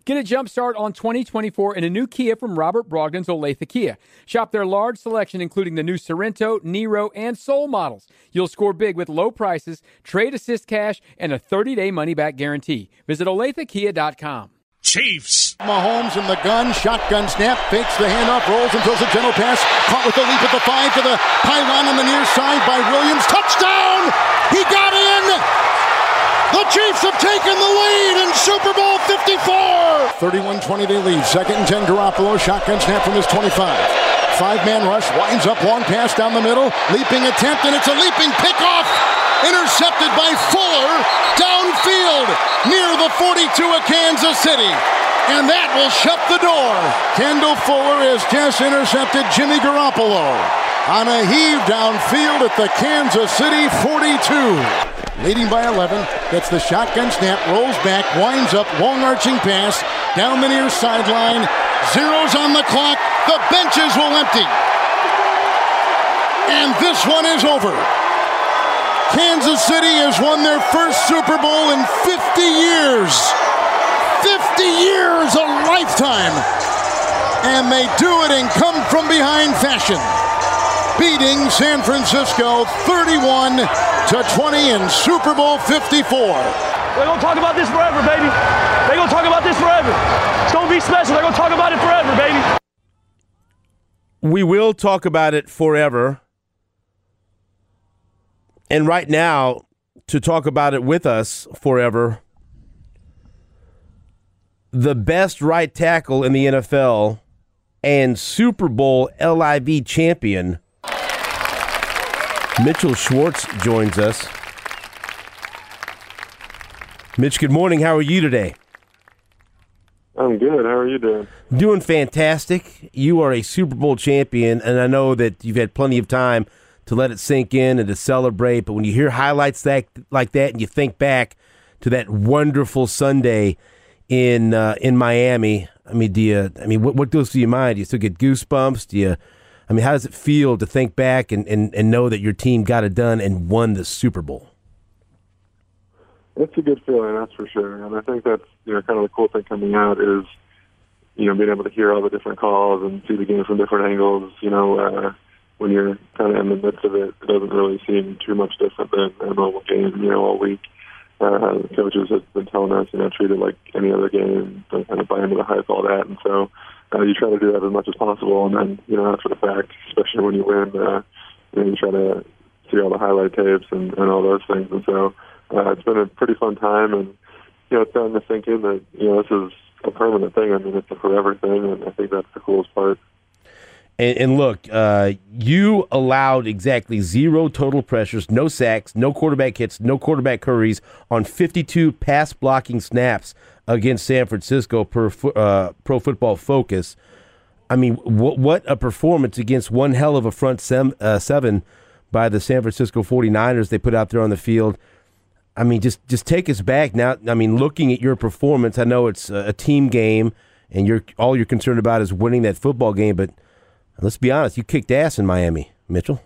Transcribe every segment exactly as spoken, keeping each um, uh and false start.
Get a jump start on twenty twenty-four in a new Kia from Robert Brogdon's Olathe Kia. Shop their large selection, including the new Sorrento, Nero, and Soul models. You'll score big with low prices, trade assist cash, and a thirty-day money-back guarantee. Visit Olathe Kia dot com. Chiefs. Mahomes in the gun, shotgun snap, fakes the handoff, rolls and throws a gentle pass. Caught with the leap at the five to the pylon on the near side by Williams. Touchdown! He got in! The Chiefs have taken the lead in Super Bowl fifty-four! thirty-one twenty they lead. Second and ten, Garoppolo. Shotgun snap from his twenty-five. Five-man rush, winds up, long pass down the middle. Leaping attempt, and it's a leaping pickoff! Intercepted by Fuller downfield near the forty-two of Kansas City. And that will shut the door. Kendall Fuller has just intercepted Jimmy Garoppolo on a heave downfield at the Kansas City forty-two. Leading by eleven, gets the shotgun snap, rolls back, winds up, long arching pass, down the near sideline, zeros on the clock, the benches will empty. And this one is over. Kansas City has won their first Super Bowl in fifty years. fifty years, a lifetime. And they do it in come-from-behind fashion, beating San Francisco thirty-one to twenty in Super Bowl fifty-four. They're going to talk about this forever, baby. They're going to talk about this forever. It's going to be special. They're going to talk about it forever, baby. We will talk about it forever. And right now, to talk about it with us forever, the best right tackle in the N F L and Super Bowl L I V champion, Mitchell Schwartz, joins us. Mitch, good morning. How are you today? I'm good. How are you doing? Doing fantastic. You are a Super Bowl champion, and I know that you've had plenty of time to let it sink in and to celebrate, but when you hear highlights that, like that and you think back to that wonderful Sunday in uh, in Miami, I mean, do you, I mean, what, what goes through your mind? Do you still get goosebumps? Do you, I mean, how does it feel to think back and, and, and know that your team got it done and won the Super Bowl? It's a good feeling, that's for sure. And I think that's, you know, kind of the cool thing coming out is, you know, being able to hear all the different calls and see the game from different angles. You know, uh, when you're kind of in the midst of it, it doesn't really seem too much different than a normal game, you know, all week. Uh, the coaches have been telling us, you know, treat it like any other game, don't kind of buy into the hype, all that. And so uh, you try to do that as much as possible. And then, you know, after the fact, especially when you win, uh, you know, you try to see all the highlight tapes and, and all those things. And so uh, it's been a pretty fun time. And, you know, it's starting to sink in that, you know, this is a permanent thing. I mean, it's a forever thing. And I think that's the coolest part. And, and look, uh, you allowed exactly zero total pressures, no sacks, no quarterback hits, no quarterback hurries on fifty-two pass blocking snaps against San Francisco per uh, Pro Football Focus. I mean, what what a performance against one hell of a front sem, uh, seven by the San Francisco forty-niners they put out there on the field. I mean, just, just take us back now. I mean, looking at your performance, I know it's a, a team game, and you're all you're concerned about is winning that football game, but let's be honest, you kicked ass in Miami, Mitchell.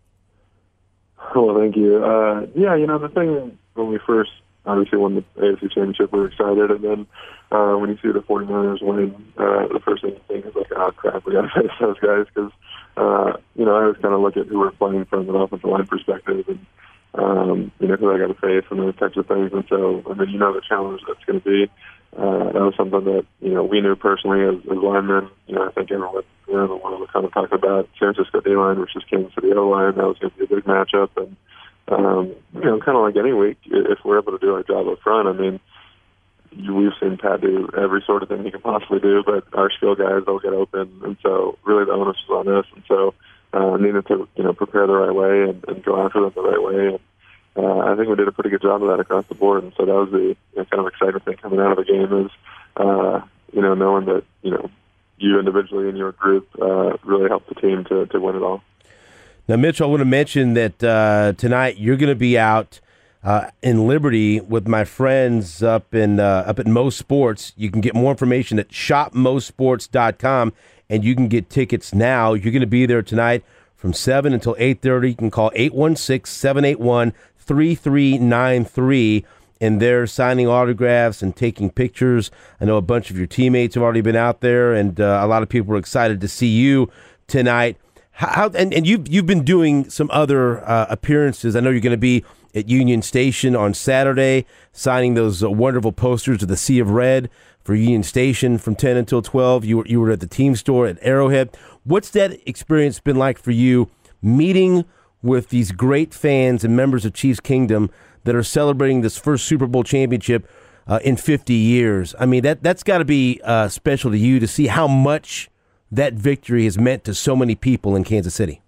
Well, thank you. Uh, yeah, you know, the thing when we first obviously won the A F C Championship, we were excited, and then uh, when you see the forty-niners win, uh, the first thing you think is like, oh, crap, we got to face those guys, because, uh, you know, I always kind of look at who we're playing from an offensive line perspective, and, um, you know, who I got to face and those types of things, and so, I mean, you know the challenge that's going to be. Uh, that was something that, you know, we knew personally as, as linemen. You know, I think everyone around the world was kind of talking about San Francisco D-line versus Kansas City O-line. That was going to be a big matchup. And, um, you know, kind of like any week, if we're able to do our job up front, I mean, you, we've seen Pat do every sort of thing he can possibly do, but our skill guys, they'll get open. And so really the onus was on us. And so uh, needed to, you know, prepare the right way and, and go after them the right way. And, Uh, I think we did a pretty good job of that across the board, and so that was the, you know, kind of exciting thing coming out of the game is, uh, you know, knowing that, you know, you individually and your group uh, really helped the team to, to win it all. Now, Mitch, I want to mention that uh, tonight you're going to be out uh, in Liberty with my friends up in uh, up at Mo Sports. You can get more information at shop mo sports dot com, and you can get tickets now. You're going to be there tonight from seven until eight thirty. You can call eight one six, seven eight one, three three nine three. and they're signing autographs and taking pictures. I know a bunch of your teammates have already been out there, and uh, a lot of people are excited to see you tonight. How, and, and you've, you've been doing some other uh, appearances. I know you're going to be at Union Station on Saturday, signing those uh, wonderful posters of the Sea of Red for Union Station from ten until twelve. You were, you were at the team store at Arrowhead. What's that experience been like for you, meeting with these great fans and members of Chiefs Kingdom that are celebrating this first Super Bowl championship uh, in fifty years? I mean, that, that's got to be uh, special to you to see how much that victory has meant to so many people in Kansas City.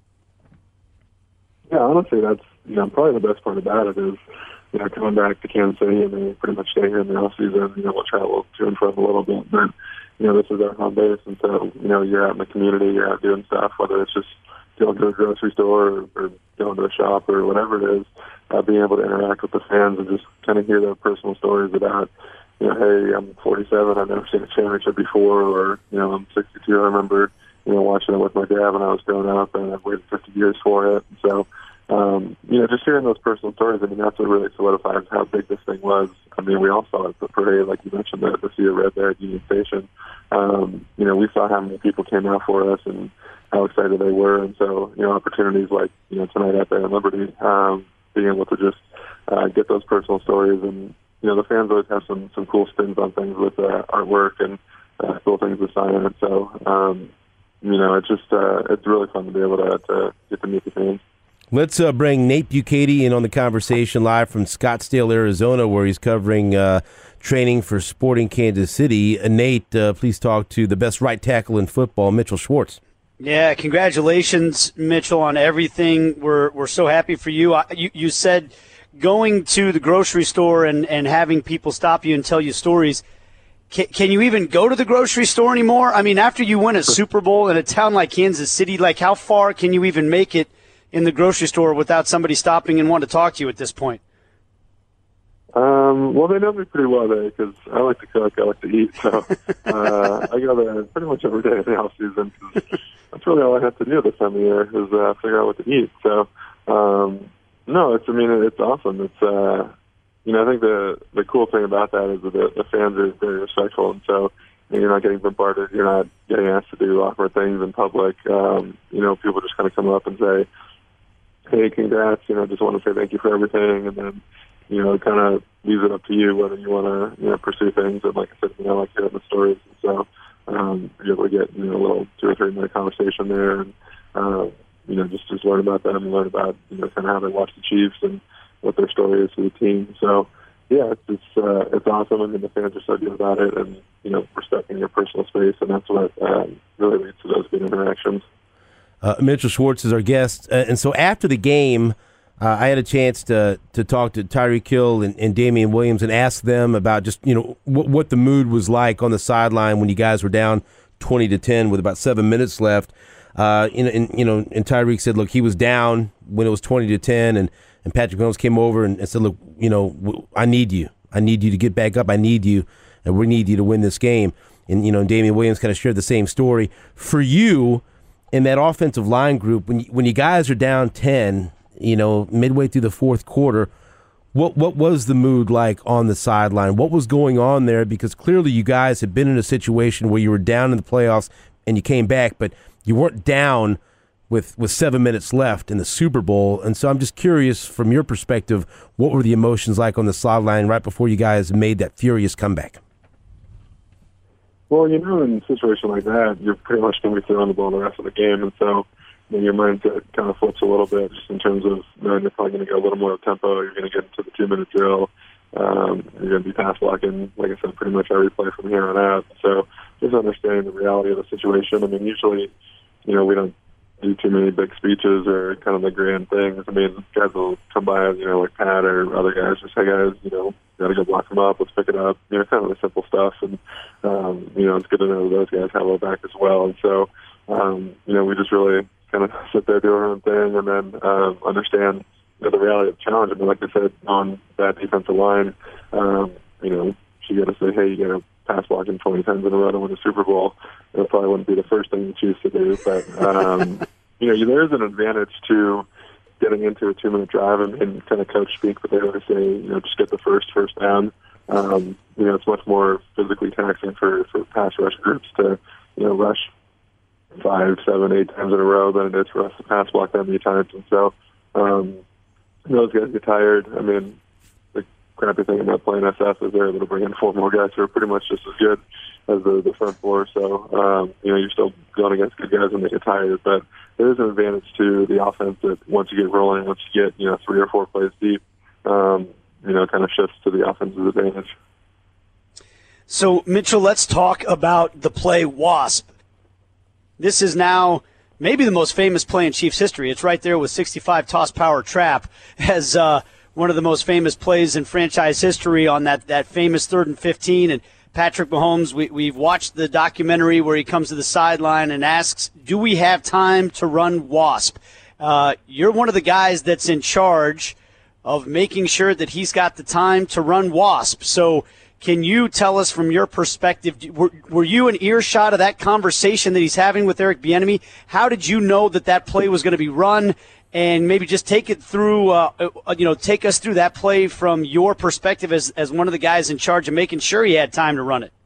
Yeah, honestly, that's you know probably the best part about it is you know coming back to Kansas City and then pretty much staying here in the off season. You know, we'll travel to and from a little bit, but you know this is our home base, and so you know you're out in the community, you're out doing stuff, whether it's just going to a grocery store or, or going to a shop or whatever it is. Uh, being able to interact with the fans and just kind of hear their personal stories about, you know, hey, I'm forty-seven, I've never seen a championship before, or, you know, I'm sixty-two, I remember, you know, watching it with my dad when I was growing up, and I've waited fifty years for it. So, um, you know, just hearing those personal stories, I mean, that's what really solidifies how big this thing was. I mean, we all saw it at the parade, like you mentioned, the, the Sea of Red there at Union Station. Um, you know, we saw how many people came out for us and how excited they were, and so, you know, opportunities like, you know, tonight out there in Liberty, um, being able to just uh, get those personal stories. And, you know, the fans always have some, some cool spins on things with uh, artwork and uh, cool things to sign. And so, um, you know, it's just, uh, it's really fun to be able to, to get to meet the fans. Let's uh, bring Nate Bukaty in on the conversation live from Scottsdale, Arizona, where he's covering uh, training for Sporting Kansas City. Uh, Nate, uh, please talk to the best right tackle in football, Mitchell Schwartz. Yeah, congratulations, Mitchell, on everything. We're we're so happy for you. I, you. You said going to the grocery store and, and having people stop you and tell you stories. Can, can you even go to the grocery store anymore? I mean, after you win a Super Bowl in a town like Kansas City, like how far can you even make it in the grocery store without somebody stopping and wanting to talk to you at this point? Um, well, they know me pretty well there because I like to cook, I like to eat, so uh, I go there pretty much every day in the off season because that's really all I have to do this time of year is uh, figure out what to eat. So, um, no, it's I mean it's awesome. It's uh, you know I think the the cool thing about that is that the, the fans are very respectful, and so you know, you're not getting bombarded, you're not getting asked to do awkward things in public. Um, you know, people just kind of come up and say, "Hey, congrats!" You know, just want to say thank you for everything, and then you know, kind of leaves it up to you whether you want to, you know, pursue things. And like I said, you know, I like hearing the stories. And so um, you're able to get, you know, a little two or three minute conversation there and, uh, you know, just, just learn about them and learn about, you know, kind of how they watch the Chiefs and what their story is for the team. So, yeah, it's it's, uh, it's awesome. I mean, the fans are so good about it and, you know, respecting your personal space. And that's what um, really leads to those good interactions. Uh, Mitchell Schwartz is our guest. Uh, and so after the game, Uh, I had a chance to to talk to Tyreek Hill and, and Damian Williams and ask them about just, you know, what, what the mood was like on the sideline when you guys were down twenty to ten with about seven minutes left. Uh, and, and, you know, and Tyreek said, look, he was down when it was twenty to ten, and, and Patrick Mahomes came over and, and said, look, you know, I need you. I need you to get back up. I need you, and we need you to win this game. And, you know, Damian Williams kind of shared the same story. For you, in that offensive line group, when you, when you guys are down ten, you know, midway through the fourth quarter, what what was the mood like on the sideline? What was going on there? Because clearly you guys had been in a situation where you were down in the playoffs and you came back, but you weren't down with, with seven minutes left in the Super Bowl. And so I'm just curious, from your perspective, what were the emotions like on the sideline right before you guys made that furious comeback? Well, you know, in a situation like that, you're pretty much going to be throwing the ball the rest of the game. And so, then your mindset kind of flips a little bit just in terms of knowing you're probably going to go a little more tempo. You're going to get into the two-minute drill. Um, you're going to be pass blocking, like I said, pretty much every play from here on out. So just understanding the reality of the situation. I mean, usually, you know, we don't do too many big speeches or kind of the grand things. I mean, guys will come by, you know, like Pat or other guys, just, hey, guys, you know, got to go block them up. Let's pick it up. You know, kind of the simple stuff. And, um, you know, it's good to know those guys have our back as well. And so, um, you know, we just really kind of sit there, do our own thing, and then um, understand you know, the reality of the challenge. I mean, like I said, on that defensive line, um, you know, you got to say, hey, you got to pass blocking twenty times in a row to win a Super Bowl. That probably wouldn't be the first thing you choose to do, but um, you know, there is an advantage to getting into a two-minute drive, and, and kind of coach speak, but they always say, you know, just get the first first down. Um, you know, it's much more physically taxing for, for pass rush groups to, you know, rush five, seven, eight times in a row than it is for us to pass block that many times. And so um, those guys get tired. I mean, the crappy thing about playing S F is they're able to bring in four more guys who are pretty much just as good as the, the front four. So, um, you know, you're still going against good guys when they get tired. But there is an advantage to the offense that once you get rolling, once you get, you know, three or four plays deep, um, you know, kind of shifts to the offense's advantage. So, Mitchell, let's talk about the play WASP. This is now maybe the most famous play in Chiefs history. It's right there with sixty-five toss power trap as uh, one of the most famous plays in franchise history on that, that famous third and fifteen. And Patrick Mahomes, we, we've watched the documentary where he comes to the sideline and asks, do we have time to run WASP? Uh, you're one of the guys that's in charge of making sure that he's got the time to run WASP. So can you tell us from your perspective, were, were you an earshot of that conversation that he's having with Eric Bieniemy? How did you know that that play was going to be run? And maybe just take it through, uh, you know, take us through that play from your perspective as, as one of the guys in charge of making sure he had time to run it.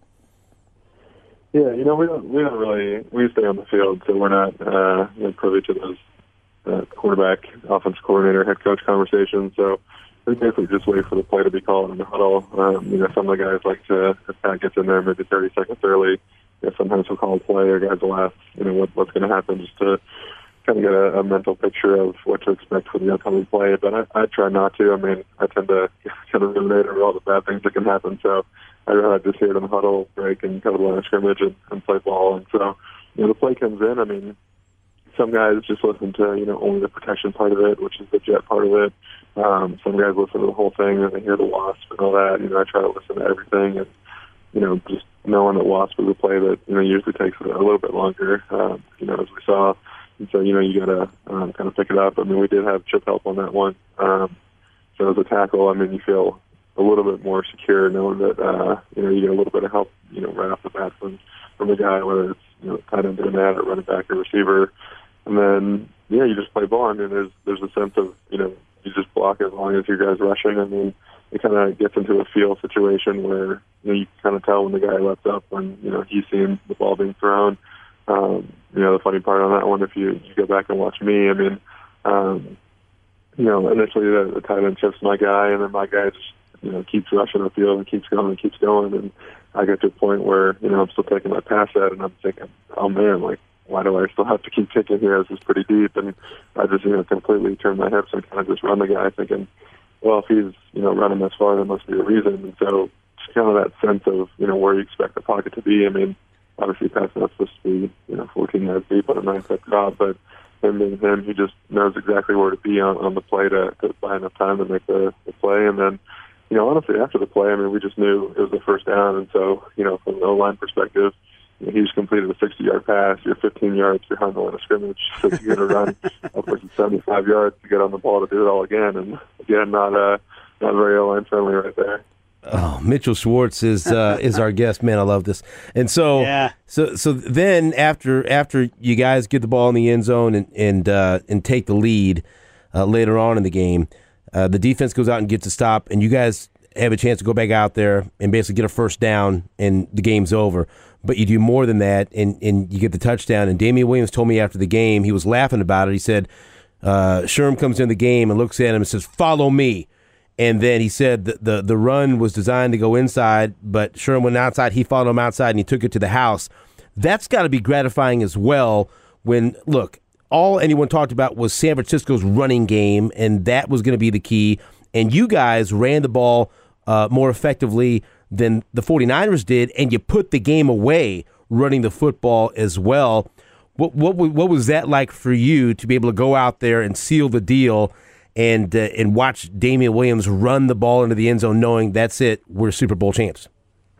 Yeah, you know, we don't, we don't really, we stay on the field, so we're not uh, you know, privy to those uh, quarterback, offense coordinator, head coach conversations. So we basically just wait for the play to be called in the huddle. Um, you know, some of the guys like to, if Pat gets in there maybe thirty seconds early, you know, sometimes we'll call a play, or guys will ask, you know, what, what's going to happen, just to kind of get a, a mental picture of what to expect for the upcoming play. But I, I try not to. I mean, I tend to kind of ruminate over all the bad things that can happen. So I'd rather just hear it in the huddle, break, and cover the line of scrimmage and, and play ball. And so, you know, the play comes in. I mean, some guys just listen to, you know, only the protection part of it, which is the jet part of it. Um, some guys listen to the whole thing and they hear the WASP and all that. You know, I try to listen to everything, and, you know, just knowing that WASP is a play that, you know, usually takes a little bit longer, um, you know, as we saw. And so, you know, you got to um, kind of pick it up. I mean, we did have chip help on that one. Um, so as a tackle, I mean, you feel a little bit more secure knowing that, uh, you know, you get a little bit of help, you know, right off the bat from, from the guy, whether it's, you know, tight end doing that or running back or receiver. And then, yeah, you just play ball. I mean, there's, there's a sense of, you know, you just block as long as your guy's rushing. I mean, it kind of gets into a feel situation where, you know, you kind of tell when the guy lets up, when, you know, he's seeing the ball being thrown. Um, you know, the funny part on that one, if you, you go back and watch me, I mean, um, you know, initially the, the tight end chips my guy, and then my guy just, you know, keeps rushing the field and keeps going and keeps going. And I get to a point where, you know, I'm still taking my pass set, and I'm thinking, oh, man, like, why do I still have to keep kicking here? This is pretty deep. And I just, you know, completely turn my hips and kind of just run the guy thinking, well, if he's, you know, running this far, there must be a reason. And so it's kind of that sense of, you know, where you expect the pocket to be. I mean, obviously passing that's supposed to be, you know, fourteen yards deep on a nine-foot drop, but him being him, he just knows exactly where to be on, on the play to, to buy enough time to make the, the play. And then, you know, honestly, after the play, I mean, we just knew it was the first down. And so, you know, from an O-line perspective, you know, he just completed a sixty-yard pass. You're fifteen yards behind the line of scrimmage, so you're going to run upwards of seventy-five yards to get on the ball to do it all again. And, again, not uh, not very O-line friendly right there. Oh, Mitchell Schwartz is uh, is our guest. Man, I love this. And so, yeah. so, so then after after you guys get the ball in the end zone and and uh, and take the lead uh, later on in the game, uh, the defense goes out and gets a stop, and you guys have a chance to go back out there and basically get a first down, and the game's over. But you do more than that, and, and you get the touchdown. And Damian Williams told me after the game, he was laughing about it. He said, uh, Sherm comes in the game and looks at him and says, "Follow me." And then he said that the, the run was designed to go inside, but Sherm went outside. He followed him outside, and he took it to the house. That's got to be gratifying as well when, look, all anyone talked about was San Francisco's running game, and that was going to be the key. And you guys ran the ball uh, more effectively than the 49ers did, and you put the game away running the football as well. What what what was that like for you to be able to go out there and seal the deal and uh, and watch Damian Williams run the ball into the end zone, knowing that's it, we're Super Bowl champs?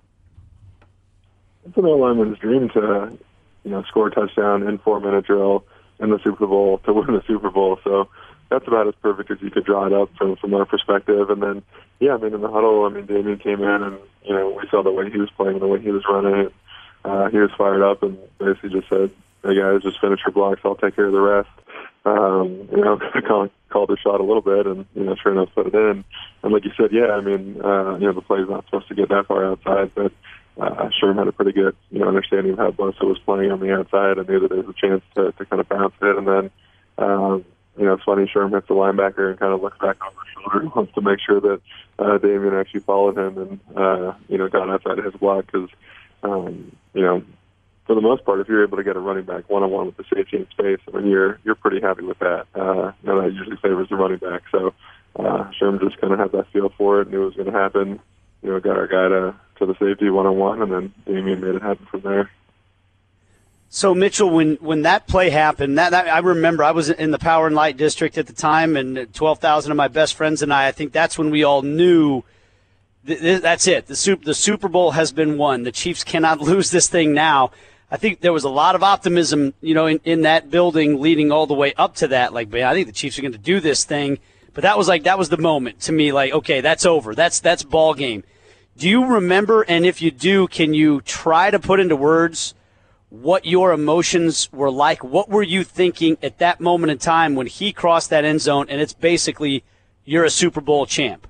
It's an O-lineman's dream to, you know, score a touchdown in four-minute drill in the Super Bowl to win the Super Bowl. So that's about as perfect as you could draw it up from from our perspective. And then, yeah, I mean, in the huddle, I mean, Damian came in and, you know, we saw the way he was playing, the way he was running. Uh, he was fired up and basically just said, "Hey, guys, just finish your blocks. I'll take care of the rest." um, you know, called, called the shot a little bit, and you know, sure enough, put it in. And like you said, yeah, I mean, uh, you know, the play's not supposed to get that far outside, but uh, Sherm had a pretty good, you know, understanding of how Bosa was playing on the outside, and knew that there was a chance to, to kind of bounce it. And then, um, you know, it's funny, Sherm hits the linebacker and kind of looks back over his shoulder and wants to make sure that uh, Damian actually followed him and, uh, you know, got outside of his block because, um, you know, for the most part, if you're able to get a running back one-on-one with the safety in space, I mean, you're you're pretty happy with that. Uh, you know, that usually favors the running back. So uh, Sherm just kind of had that feel for it, knew it was going to happen. You know, got our guy to, to the safety one-on-one, and then Damian made it happen from there. So, Mitchell, when, when that play happened, that, that I remember I was in the Power and Light District at the time, and twelve thousand of my best friends and I, I think that's when we all knew th- th- that's it. The Super, the Super Bowl has been won. The Chiefs cannot lose this thing now. I think there was a lot of optimism, you know, in, in that building leading all the way up to that. Like, man, I think the Chiefs are going to do this thing. But that was like, that was the moment to me, like, okay, that's over. That's, that's ball game. Do you remember, and if you do, can you try to put into words what your emotions were like? What were you thinking at that moment in time when he crossed that end zone and it's basically you're a Super Bowl champ?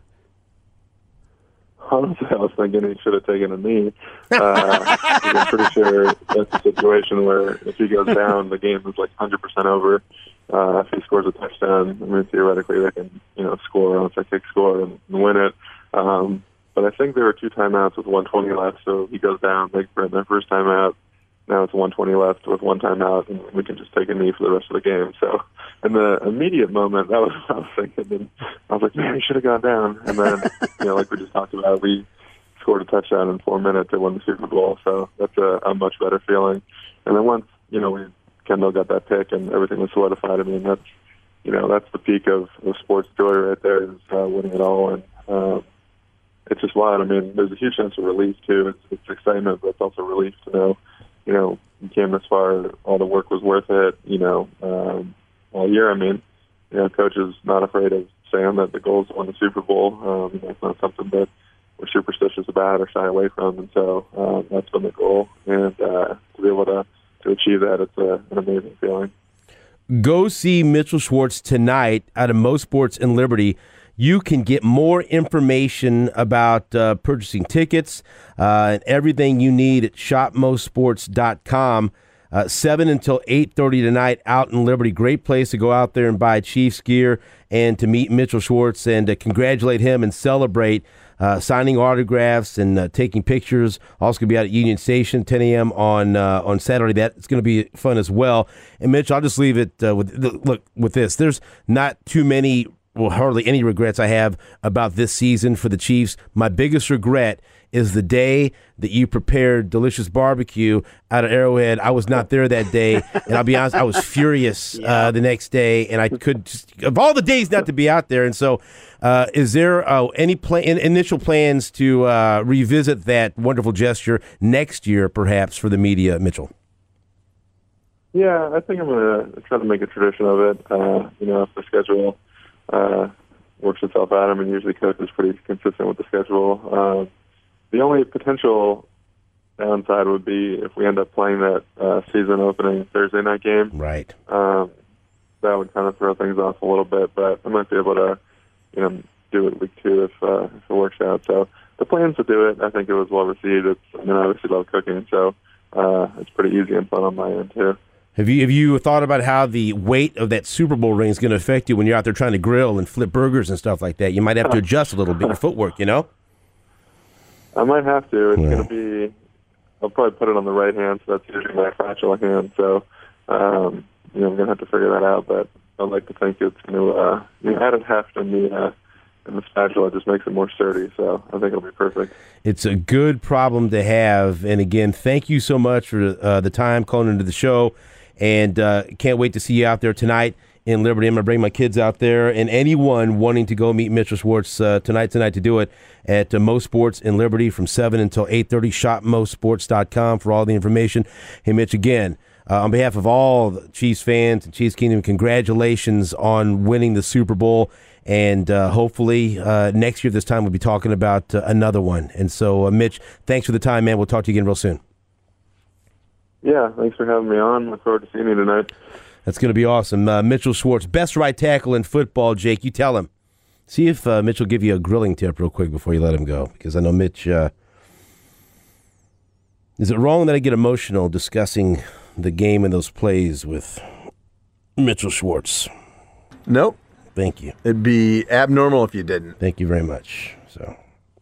Honestly, I was thinking he should have taken a knee. Uh, I'm pretty sure that's a situation where if he goes down, the game is like one hundred percent over. Uh, if he scores a touchdown, I mean, theoretically they can, you know, score on a kick score and win it. Um, but I think there were two timeouts with one twenty left, so he goes down, they print their first timeout. Now it's one twenty left with one timeout, and we can just take a knee for the rest of the game. So in the immediate moment, that was what I was thinking. And I was like, man, he should have gone down. And then, you know, like we just talked about, we scored a touchdown in four minutes to win the Super Bowl. So that's a, a much better feeling. And then once, you know, we Kendall got that pick and everything was solidified, I mean, that's, you know, that's the peak of, of sports joy right there is uh, winning it all. And um, it's just wild. I mean, there's a huge sense of relief, too. It's, it's excitement, but it's also relief to know, you know, you came this far, all the work was worth it, you know, um, all year. I mean, you know, coach is not afraid of saying that the goal is to win the Super Bowl. Um, that's not something that we're superstitious about or shy away from, and so um, that's been the goal. And uh, to be able to, to achieve that, it's a, an amazing feeling. Go see Mitchell Schwartz tonight out of Mo Sports in Liberty. You can get more information about uh, purchasing tickets uh, and everything you need at shop mo sports dot com. Uh, seven until eight thirty tonight out in Liberty. Great place to go out there and buy Chiefs gear and to meet Mitchell Schwartz and to congratulate him and celebrate uh, signing autographs and uh, taking pictures. Also going to be out at Union Station, ten a.m. on uh, on Saturday. That's going to be fun as well. And Mitch, I'll just leave it uh, with look with this. There's not too many. Well, hardly any regrets I have about this season for the Chiefs. My biggest regret is the day that you prepared delicious barbecue out of Arrowhead. I was not there that day, and I'll be honest, I was furious uh, the next day, and I could just, of all the days not to be out there. And so uh, is there uh, any plan, initial plans to uh, revisit that wonderful gesture next year, perhaps, for the media, Mitchell? Yeah, I think I'm going to try to make a tradition of it. Uh, you know, if the schedule Uh, works itself out. I mean, usually coach is pretty consistent with the schedule. Uh, the only potential downside would be if we end up playing that uh, season opening Thursday night game. Right. Um, that would kind of throw things off a little bit, but I might be able to, you know, do it week two if, uh, if it works out. So the plans to do it, I think it was well received. It's, I mean, I obviously love cooking, so uh, it's pretty easy and fun on my end too. Have you have you thought about how the weight of that Super Bowl ring is going to affect you when you're out there trying to grill and flip burgers and stuff like that? You might have to adjust a little bit your footwork, you know? I might have to. It's yeah. going to be, I'll probably put it on the right hand, so that's usually my fragile hand. So, um, you know, I'm going to have to figure that out, but I'd like to think it's going to, uh, the added heft in the, uh, in the spatula just makes it more sturdy, so I think it'll be perfect. It's a good problem to have, and again, thank you so much for uh, the time calling into the show. And uh, can't wait to see you out there tonight in Liberty. I'm going to bring my kids out there, and anyone wanting to go meet Mitchell Schwartz uh, tonight, tonight to do it at uh, Mo Sports in Liberty from seven until eight thirty. shop mo sports dot com for all the information. Hey, Mitch, again, uh, on behalf of all the Chiefs fans and Chiefs Kingdom, congratulations on winning the Super Bowl. And uh, hopefully uh, next year this time we'll be talking about uh, another one. And so, uh, Mitch, thanks for the time, man. We'll talk to you again real soon. Yeah, thanks for having me on. Look forward to seeing you tonight. That's going to be awesome. Uh, Mitchell Schwartz, best right tackle in football. Jake, you tell him. See if uh, Mitch will give you a grilling tip real quick before you let him go, because I know Mitch. Uh, is it wrong that I get emotional discussing the game and those plays with Mitchell Schwartz? Nope. Thank you. It'd be abnormal if you didn't. Thank you very much. So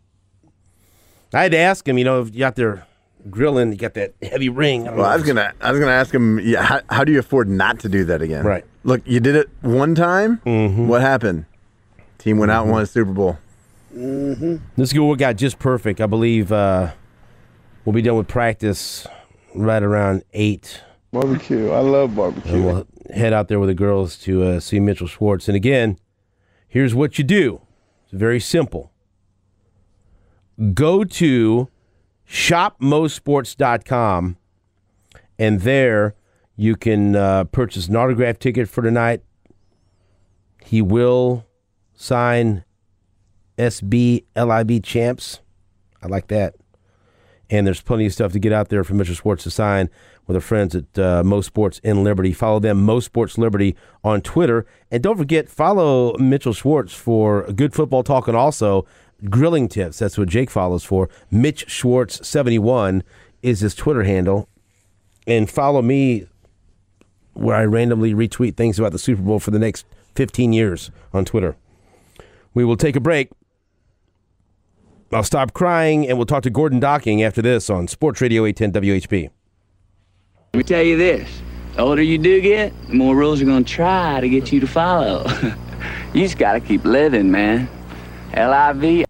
I had to ask him. You know, if you out there grilling, you got that heavy ring. I Well, I was gonna, I was gonna ask him. Yeah, how, how do you afford not to do that again? Right. Look, you did it one time. Mm-hmm. What happened? Team went out Mm-hmm. and won a Super Bowl. Mm-hmm. This is what got just perfect. I believe uh, we'll be done with practice right around eight. Barbecue. I love barbecue. And we'll head out there with the girls to uh, see Mitchell Schwartz. And again, here's what you do. It's very simple. Go to shop mo sports dot com, and there you can uh, purchase an autograph ticket for tonight. He will sign S B L I B champs. I like that. And there's plenty of stuff to get out there for Mitchell Schwartz to sign with our friends at uh, Mo Sports in Liberty. Follow them, Mo Sports Liberty, on Twitter. And don't forget, follow Mitchell Schwartz for good football talk and also grilling tips. That's what Jake follows for. Mitch Schwartz seventy-one is his Twitter handle. And follow me where I randomly retweet things about the Super Bowl for the next fifteen years on Twitter. We will take a break. I'll stop crying, and we'll talk to Gordon Docking after this on Sports Radio eight ten W H P. Let me tell you this. The older you do get, the more rules are going to try to get you to follow. You just got to keep living, man. L I V